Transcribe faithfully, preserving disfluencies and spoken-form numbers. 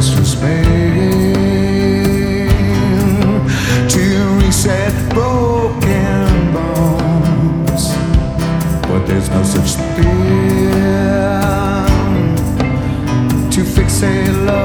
restless pain to reset broken bones, but there's no such thing to fix a love